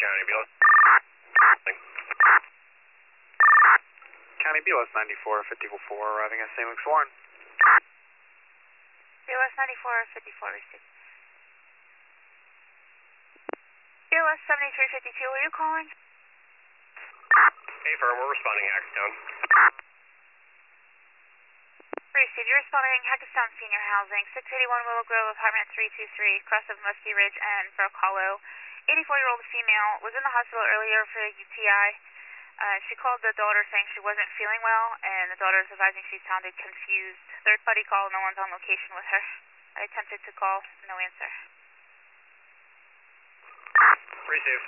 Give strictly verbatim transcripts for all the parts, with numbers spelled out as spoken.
County B L S. County B L S ninety-four fifty-four arriving at Saint Luke's Warren. B L S ninety-four fifty-four received. B L S seventy-three fifty-two, were you calling? Hey, firm, we're responding to Hackettstown. Received, you're responding Hackettstown Senior Housing, six eighty-one Willow Grove, apartment three two three, cross of Muskie Ridge and Brook Hollow. eighty-four-year-old female was in the hospital earlier for a U T I. Uh, she called the daughter saying she wasn't feeling well, and the daughter is advising she sounded confused. Third party call, no one's on location with her. I attempted to call, no answer. Receive.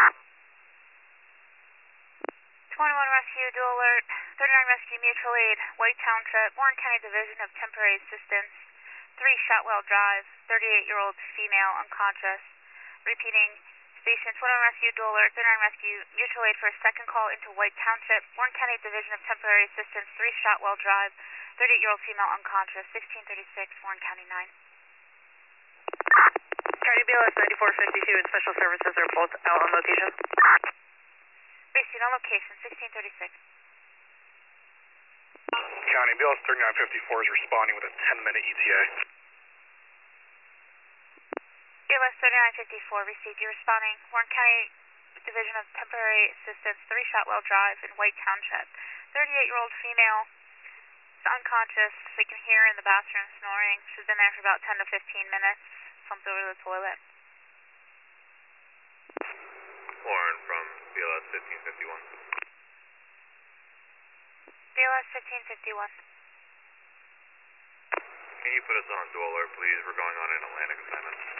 twenty-one Rescue, dual alert. thirty-nine Rescue, mutual aid, White Township, Warren County Division of Temporary Assistance, three Shotwell Drive, thirty-eight-year-old female, unconscious. Repeating, station twenty-one Rescue, dual alert, thirty-nine Rescue, mutual aid for a second call into White Township, Warren County Division of Temporary Assistance, three Shotwell Drive, thirty-eight-year-old female, unconscious, sixteen thirty-six, Warren County nine. County B L S ninety-four fifty-two and Special Services are both out on location. Received on location, sixteen thirty-six. County B L S thirty-nine fifty-four is responding with a ten minute E T A. B L S thirty-nine fifty-four, received. You're responding. Warren County Division of Temporary Assistance, three Shotwell Drive in White Township. thirty-eight-year-old female is unconscious. We can hear her in the bathroom snoring. She's been there for about ten to fifteen minutes. Slumped over the toilet. Warren from B L S fifteen fifty-one. B L S fifteen fifty-one. Can you put us on dual alert, please? We're going on an Atlantic assignment.